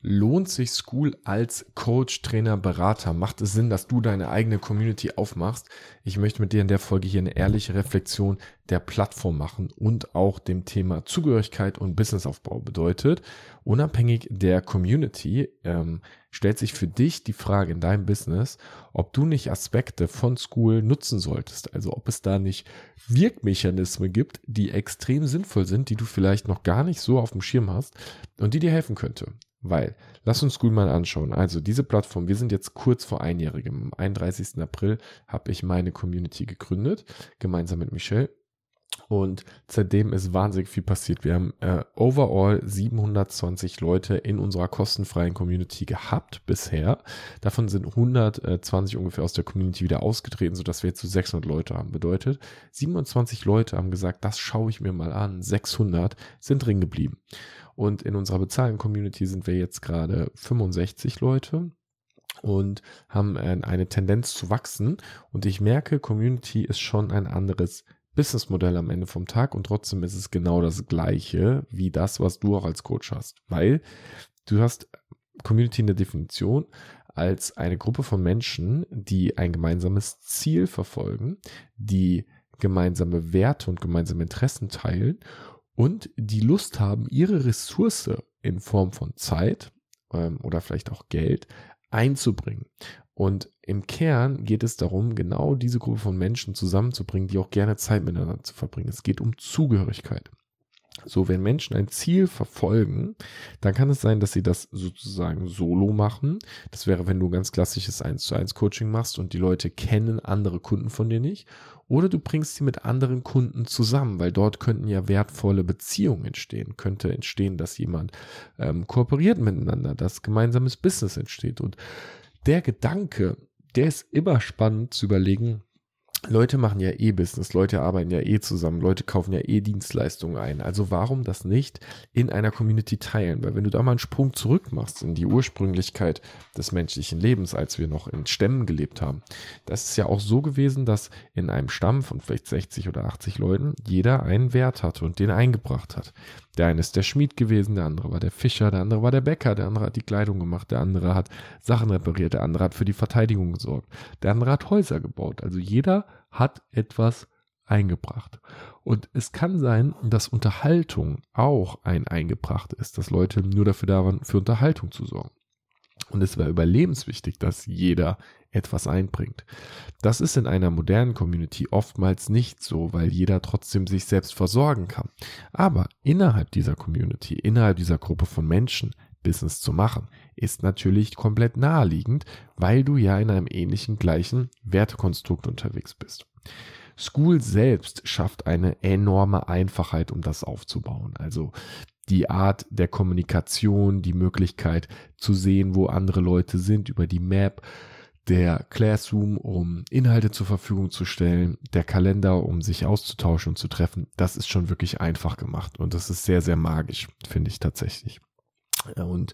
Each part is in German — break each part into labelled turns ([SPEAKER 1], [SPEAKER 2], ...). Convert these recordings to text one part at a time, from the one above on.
[SPEAKER 1] Lohnt sich Skool als Coach, Trainer, Berater? Macht es Sinn, dass du deine eigene Community aufmachst? Ich möchte mit dir in der Folge hier eine ehrliche Reflexion der Plattform machen und auch dem Thema Zugehörigkeit und Businessaufbau. Bedeutet, unabhängig der Community stellt sich für dich die Frage in deinem Business, ob du nicht Aspekte von Skool nutzen solltest. Also ob es da nicht Wirkmechanismen gibt, die extrem sinnvoll sind, die du vielleicht noch gar nicht so auf dem Schirm hast und die dir helfen könnte. Weil, lass uns Skool mal anschauen. Also diese Plattform, wir sind jetzt kurz vor Einjährigem. Am 31. April habe ich meine Community gegründet, gemeinsam mit Michelle. Und seitdem ist wahnsinnig viel passiert. Wir haben overall 720 Leute in unserer kostenfreien Community gehabt bisher. Davon sind 120 ungefähr aus der Community wieder ausgetreten, sodass wir jetzt so 600 Leute haben. Bedeutet, 27 Leute haben gesagt, das schaue ich mir mal an. 600 sind drin geblieben. Und in unserer bezahlten Community sind wir jetzt gerade 65 Leute und haben eine Tendenz zu wachsen. Und ich merke, Community ist schon ein anderes Businessmodell am Ende vom Tag und trotzdem ist es genau das Gleiche wie das, was du auch als Coach hast. Weil du hast Community in der Definition als eine Gruppe von Menschen, die ein gemeinsames Ziel verfolgen, die gemeinsame Werte und gemeinsame Interessen teilen und die Lust haben, ihre Ressource in Form von Zeit oder vielleicht auch Geld einzubringen. Und im Kern geht es darum, genau diese Gruppe von Menschen zusammenzubringen, die auch gerne Zeit miteinander zu verbringen. Es geht um Zugehörigkeit. So, wenn Menschen ein Ziel verfolgen, dann kann es sein, dass sie das sozusagen solo machen. Das wäre, wenn du ein ganz klassisches 1:1 Coaching machst und die Leute kennen andere Kunden von dir nicht. Oder du bringst sie mit anderen Kunden zusammen, weil dort könnten ja wertvolle Beziehungen entstehen. Könnte entstehen, dass jemand kooperiert miteinander, dass gemeinsames Business entsteht. Und der Gedanke, der ist immer spannend zu überlegen, Leute machen ja Business, Leute arbeiten ja zusammen, Leute kaufen ja Dienstleistungen ein. Also warum das nicht in einer Community teilen? Weil wenn du da mal einen Sprung zurück machst in die Ursprünglichkeit des menschlichen Lebens, als wir noch in Stämmen gelebt haben, das ist ja auch so gewesen, dass in einem Stamm von vielleicht 60 oder 80 Leuten jeder einen Wert hatte und den eingebracht hat. Der eine ist der Schmied gewesen, der andere war der Fischer, der andere war der Bäcker, der andere hat die Kleidung gemacht, der andere hat Sachen repariert, der andere hat für die Verteidigung gesorgt, der andere hat Häuser gebaut. Also jeder hat etwas eingebracht. Und es kann sein, dass Unterhaltung auch ein eingebracht ist, dass Leute nur dafür da waren, für Unterhaltung zu sorgen. Und es war überlebenswichtig, dass jeder etwas einbringt. Das ist in einer modernen Community oftmals nicht so, weil jeder trotzdem sich selbst versorgen kann. Aber innerhalb dieser Community, innerhalb dieser Gruppe von Menschen, Business zu machen, ist natürlich komplett naheliegend, weil du ja in einem ähnlichen, gleichen Wertekonstrukt unterwegs bist. Skool selbst schafft eine enorme Einfachheit, um das aufzubauen. Also die Art der Kommunikation, die Möglichkeit zu sehen, wo andere Leute sind, über die Map, der Classroom, um Inhalte zur Verfügung zu stellen, der Kalender, um sich auszutauschen und zu treffen, das ist schon wirklich einfach gemacht und das ist sehr, sehr magisch, finde ich tatsächlich. Und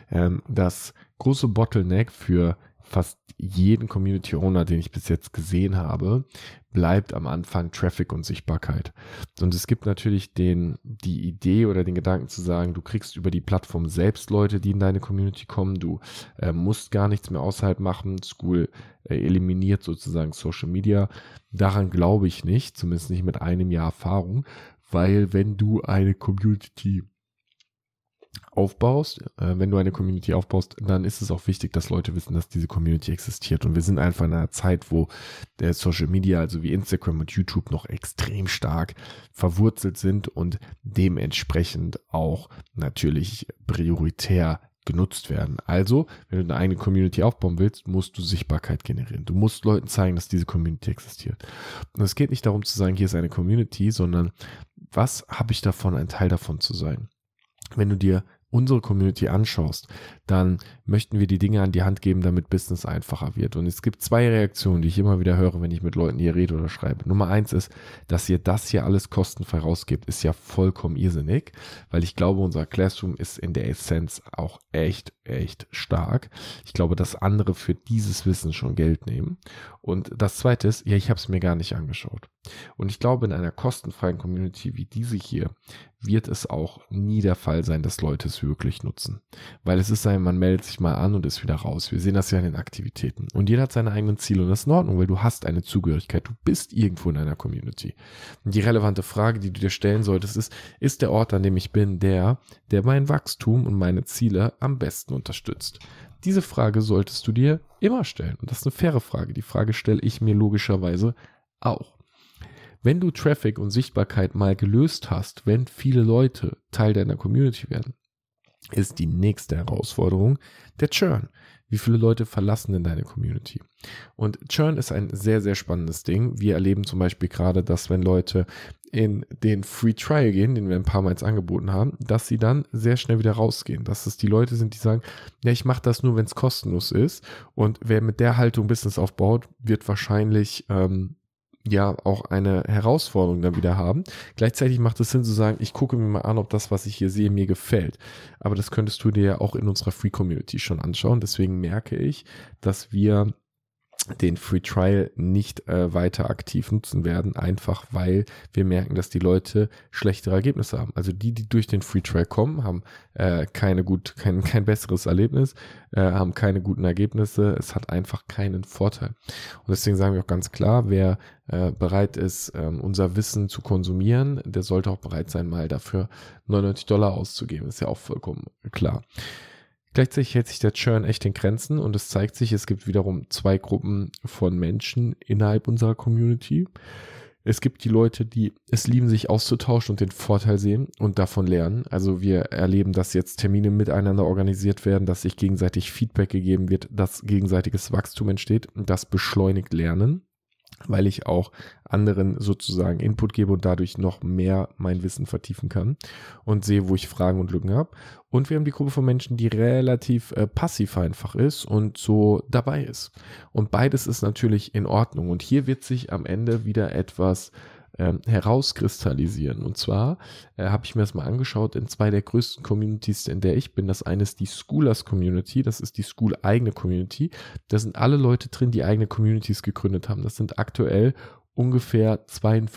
[SPEAKER 1] das große Bottleneck für fast jeden Community Owner, den ich bis jetzt gesehen habe, bleibt am Anfang Traffic und Sichtbarkeit. Und es gibt natürlich die Idee oder den Gedanken zu sagen, du kriegst über die Plattform selbst Leute, die in deine Community kommen, du musst gar nichts mehr außerhalb machen, Skool eliminiert sozusagen Social Media. Daran glaube ich nicht, zumindest nicht mit einem Jahr Erfahrung, weil wenn du eine Community aufbaust, dann ist es auch wichtig, dass Leute wissen, dass diese Community existiert. Und wir sind einfach in einer Zeit, wo der Social Media, also wie Instagram und YouTube, noch extrem stark verwurzelt sind und dementsprechend auch natürlich prioritär genutzt werden. Also, wenn du eine eigene Community aufbauen willst, musst du Sichtbarkeit generieren. Du musst Leuten zeigen, dass diese Community existiert. Und es geht nicht darum zu sagen, hier ist eine Community, sondern was habe ich davon, ein Teil davon zu sein? Wenn du dir unsere Community anschaust, dann möchten wir die Dinge an die Hand geben, damit Business einfacher wird. Und es gibt 2 Reaktionen, die ich immer wieder höre, wenn ich mit Leuten hier rede oder schreibe. Nummer 1 ist, dass ihr das hier alles kostenfrei rausgebt, ist ja vollkommen irrsinnig, weil ich glaube, unser Classroom ist in der Essenz auch echt echt stark. Ich glaube, dass andere für dieses Wissen schon Geld nehmen. Und das Zweite ist, ja, ich habe es mir gar nicht angeschaut. Und ich glaube, in einer kostenfreien Community wie diese hier wird es auch nie der Fall sein, dass Leute es wirklich nutzen. Weil es ist man meldet sich mal an und ist wieder raus. Wir sehen das ja in den Aktivitäten. Und jeder hat seine eigenen Ziele und das ist in Ordnung, weil du hast eine Zugehörigkeit. Du bist irgendwo in einer Community. Und die relevante Frage, die du dir stellen solltest, ist der Ort, an dem ich bin, der mein Wachstum und meine Ziele am besten unterstützt? Diese Frage solltest du dir immer stellen. Und das ist eine faire Frage. Die Frage stelle ich mir logischerweise auch. Wenn du Traffic und Sichtbarkeit mal gelöst hast, wenn viele Leute Teil deiner Community werden, ist die nächste Herausforderung der Churn. Wie viele Leute verlassen denn deine Community? Und Churn ist ein sehr, sehr spannendes Ding. Wir erleben zum Beispiel gerade, dass wenn Leute in den Free Trial gehen, den wir ein paar Mal jetzt angeboten haben, dass sie dann sehr schnell wieder rausgehen. Dass es die Leute sind, die sagen, ja, ich mache das nur, wenn es kostenlos ist. Und wer mit der Haltung Business aufbaut, wird wahrscheinlich auch eine Herausforderung dann wieder haben. Gleichzeitig macht es Sinn zu sagen, ich gucke mir mal an, ob das, was ich hier sehe, mir gefällt. Aber das könntest du dir ja auch in unserer Free Community schon anschauen. Deswegen merke ich, dass wir den Free Trial nicht weiter aktiv nutzen werden, einfach weil wir merken, dass die Leute schlechtere Ergebnisse haben. Also die durch den Free Trial kommen, haben kein besseres Erlebnis, haben keine guten Ergebnisse. Es hat einfach keinen Vorteil. Und deswegen sagen wir auch ganz klar, wer bereit ist, unser Wissen zu konsumieren, der sollte auch bereit sein, mal dafür $99 auszugeben. Ist ja auch vollkommen klar. Gleichzeitig hält sich der Churn echt in Grenzen und es zeigt sich, es gibt wiederum zwei Gruppen von Menschen innerhalb unserer Community. Es gibt die Leute, die es lieben, sich auszutauschen und den Vorteil sehen und davon lernen. Also wir erleben, dass jetzt Termine miteinander organisiert werden, dass sich gegenseitig Feedback gegeben wird, dass gegenseitiges Wachstum entsteht und das beschleunigt Lernen, weil ich auch anderen sozusagen Input gebe und dadurch noch mehr mein Wissen vertiefen kann und sehe, wo ich Fragen und Lücken habe. Und wir haben die Gruppe von Menschen, die relativ passiv einfach ist und so dabei ist. Und beides ist natürlich in Ordnung. Und hier wird sich am Ende wieder etwas herauskristallisieren. Und zwar habe ich mir das mal angeschaut in zwei der größten Communities, in der ich bin. Das eine ist die Schoolers Community, das ist die School-eigene Community. Da sind alle Leute drin, die eigene Communities gegründet haben. Das sind aktuell ungefähr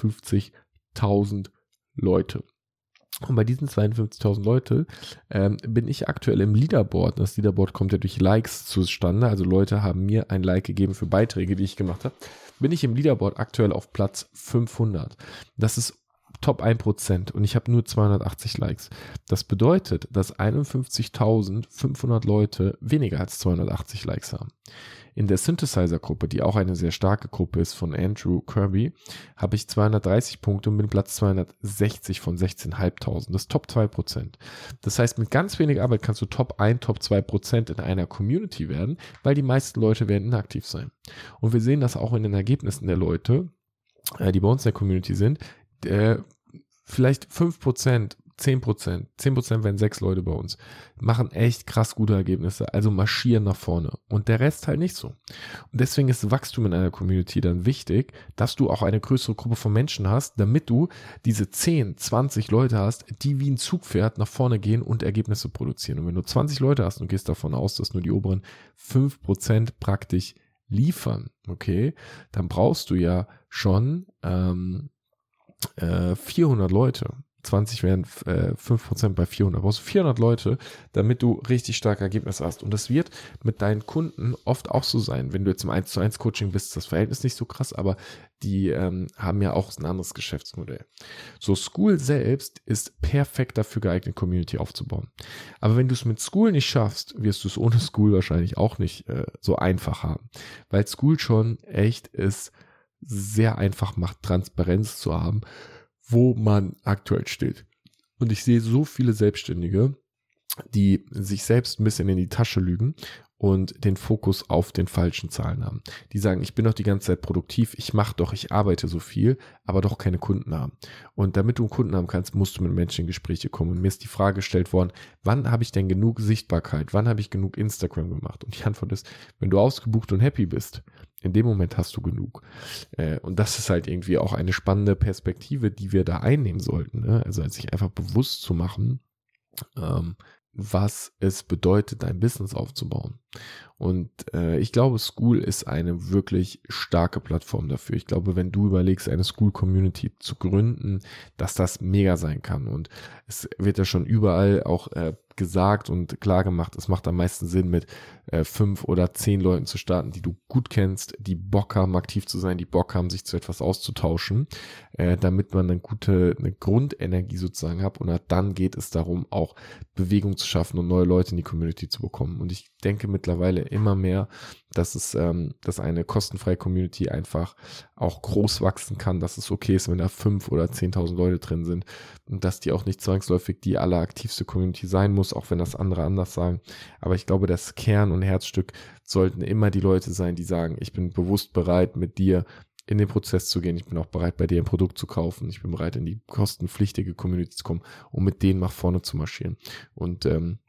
[SPEAKER 1] 52.000 Leute. Und bei diesen 52.000 Leute bin ich aktuell im Leaderboard. Das Leaderboard kommt ja durch Likes zustande. Also Leute haben mir ein Like gegeben für Beiträge, die ich gemacht habe. Bin ich im Leaderboard aktuell auf Platz 500. Das ist Top 1% und ich habe nur 280 Likes. Das bedeutet, dass 51.500 Leute weniger als 280 Likes haben. In der Synthesizer-Gruppe, die auch eine sehr starke Gruppe ist von Andrew Kirby, habe ich 230 Punkte und bin Platz 260 von 16.500. Das ist Top 2%. Das heißt, mit ganz wenig Arbeit kannst du Top 1, Top 2% in einer Community werden, weil die meisten Leute werden inaktiv sein. Und wir sehen das auch in den Ergebnissen der Leute, die bei uns in der Community sind. Vielleicht 5%, 10% werden 6 Leute bei uns, machen echt krass gute Ergebnisse, also marschieren nach vorne und der Rest halt nicht so. Und deswegen ist Wachstum in einer Community dann wichtig, dass du auch eine größere Gruppe von Menschen hast, damit du diese 10, 20 Leute hast, die wie ein Zugpferd nach vorne gehen und Ergebnisse produzieren. Und wenn du 20 Leute hast und gehst davon aus, dass nur die oberen 5% praktisch liefern, okay, dann brauchst du ja schon 400 Leute. 20 wären 5% bei 400. Brauchst du 400 Leute, damit du richtig starke Ergebnisse hast. Und das wird mit deinen Kunden oft auch so sein. Wenn du jetzt im 1:1 Coaching bist, ist das Verhältnis nicht so krass, aber die haben ja auch ein anderes Geschäftsmodell. So, School selbst ist perfekt dafür geeignet, Community aufzubauen. Aber wenn du es mit School nicht schaffst, wirst du es ohne School wahrscheinlich auch nicht so einfach haben. Weil School schon echt ist, sehr einfach macht, Transparenz zu haben, wo man aktuell steht. Und ich sehe so viele Selbstständige, die sich selbst ein bisschen in die Tasche lügen und den Fokus auf den falschen Zahlen haben. Die sagen, ich bin doch die ganze Zeit produktiv, ich arbeite so viel, aber doch keine Kunden haben. Und damit du Kunden haben kannst, musst du mit Menschen in Gespräche kommen. Und mir ist die Frage gestellt worden, wann habe ich denn genug Sichtbarkeit? Wann habe ich genug Instagram gemacht? Und die Antwort ist, wenn du ausgebucht und happy bist, in dem Moment hast du genug. Und das ist halt irgendwie auch eine spannende Perspektive, die wir da einnehmen sollten. Ne? Also sich einfach bewusst zu machen, was es bedeutet, ein Business aufzubauen. Und ich glaube, Skool ist eine wirklich starke Plattform dafür. Ich glaube, wenn du überlegst, eine Skool-Community zu gründen, dass das mega sein kann. Und es wird ja schon überall auch gesagt und klar gemacht, es macht am meisten Sinn, mit 5 oder 10 Leuten zu starten, die du gut kennst, die Bock haben, aktiv zu sein, die Bock haben, sich zu etwas auszutauschen, damit man eine Grundenergie sozusagen hat. Und dann geht es darum, auch Bewegung zu schaffen und neue Leute in die Community zu bekommen. Und ich denke mittlerweile immer mehr, dass eine kostenfreie Community einfach auch groß wachsen kann, dass es okay ist, wenn da 5 oder 10.000 Leute drin sind und dass die auch nicht zwangsläufig die alleraktivste Community sein muss, auch wenn das andere anders sagen. Aber ich glaube, das Kern und Herzstück sollten immer die Leute sein, die sagen, ich bin bewusst bereit, mit dir in den Prozess zu gehen. Ich bin auch bereit, bei dir ein Produkt zu kaufen. Ich bin bereit, in die kostenpflichtige Community zu kommen, um mit denen nach vorne zu marschieren. Und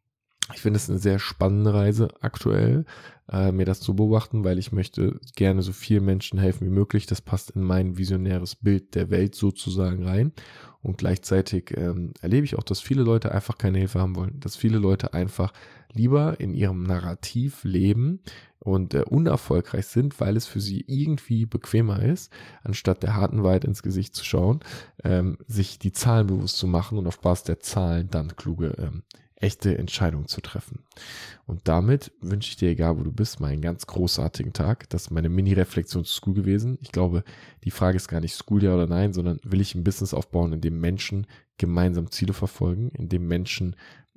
[SPEAKER 1] ich finde es eine sehr spannende Reise aktuell, mir das zu beobachten, weil ich möchte gerne so vielen Menschen helfen wie möglich. Das passt in mein visionäres Bild der Welt sozusagen rein. Und gleichzeitig erlebe ich auch, dass viele Leute einfach keine Hilfe haben wollen. Dass viele Leute einfach lieber in ihrem Narrativ leben und unerfolgreich sind, weil es für sie irgendwie bequemer ist, anstatt der harten Wahrheit ins Gesicht zu schauen, sich die Zahlen bewusst zu machen und auf Basis der Zahlen dann kluge echte Entscheidungen zu treffen. Und damit wünsche ich dir, egal wo du bist, mal einen ganz großartigen Tag. Das ist meine Mini-Reflexion zu Skool gewesen. Ich glaube, die Frage ist gar nicht Skool ja oder nein, sondern will ich ein Business aufbauen, in dem Menschen gemeinsam Ziele verfolgen, in dem Menschen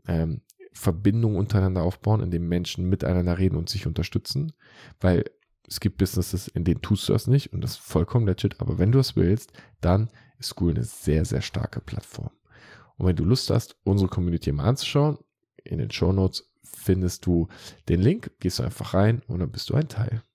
[SPEAKER 1] Verbindungen untereinander aufbauen, in dem Menschen miteinander reden und sich unterstützen, weil es gibt Businesses, in denen tust du das nicht und das ist vollkommen legit, aber wenn du es willst, dann ist Skool eine sehr, sehr starke Plattform. Und wenn du Lust hast, unsere Community mal anzuschauen, in den Shownotes findest du den Link, gehst du einfach rein und dann bist du ein Teil.